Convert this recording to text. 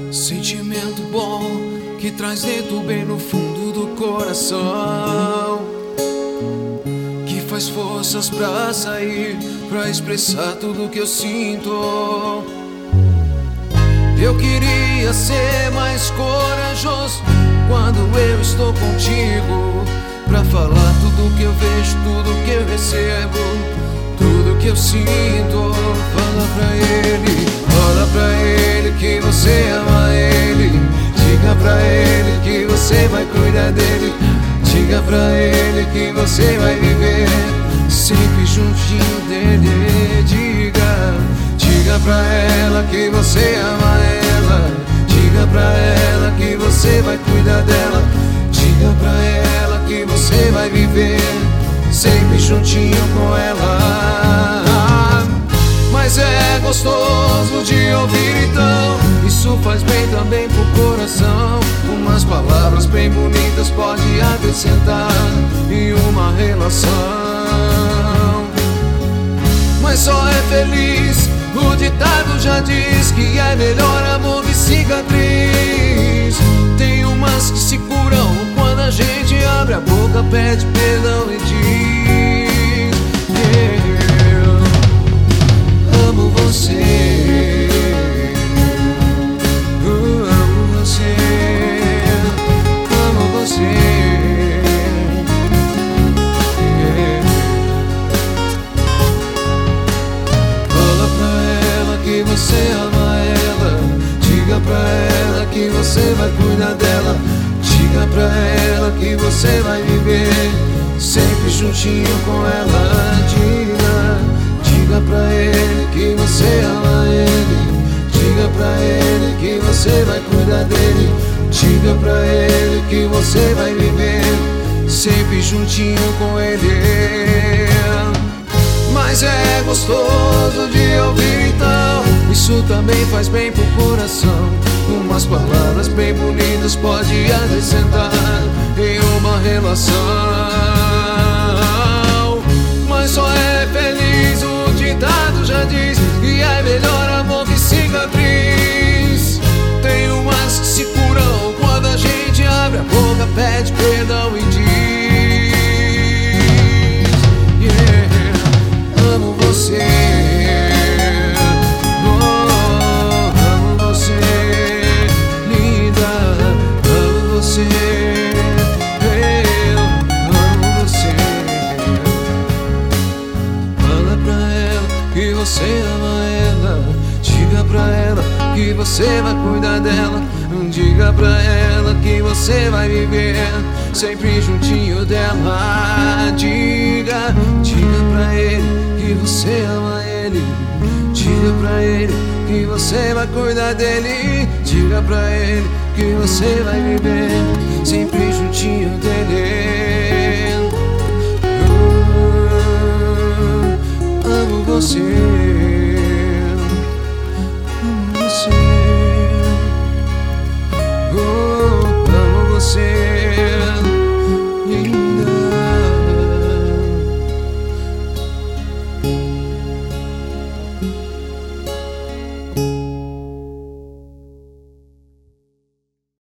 Sentimento bom que traz dentro bem no fundo do coração, que faz forças pra sair, pra expressar tudo que eu sinto. Eu queria ser mais corajoso quando eu estou contigo, pra falar tudo que eu vejo, tudo que eu recebo, tudo que eu sinto. Fala pra ele que você ama ele. Diga pra ele que você vai cuidar dele. Diga pra ele que você vai viver sempre juntinho dele. Diga pra ela que você ama ela. Diga pra ela que você vai cuidar dela. Diga pra ela que você vai viver sempre juntinho com ela. Mas é gostoso de ouvir então, isso faz bem também pro coração. Umas palavras bem bonitas pode acrescentar em uma relação. Mas só é feliz, o ditado já diz que é melhor amor que cicatriz. Tem umas que se curam quando a gente abre a boca, pede perdão e diz: eu amo você. Eu amo você. Amo você. Fala pra ela que você ama ela. Diga pra ela que você vai cuidar dela. Diga pra ela que você vai viver sempre juntinho com ela. Diga pra ele que você ama ele. Diga pra ele que você vai cuidar dele. Diga pra ele que você vai viver sempre juntinho com ele. Mas é gostoso de ouvir então, isso também faz bem pro coração. Umas palavras bem bonitas pode acrescentar em uma relação. Mas só é feliz, o ditado já diz que é melhor amor que cicatriz. Tem umas que se curam quando a gente abre a boca, pede perdão e diz: amo você. Você ama ela. Diga pra ela que você vai cuidar dela. Diga pra ela que você vai viver sempre juntinho dela. Diga pra ele que você ama ele. Diga pra ele que você vai cuidar dele. Diga pra ele que você vai viver sempre juntinho dele. Amo você. Amo você.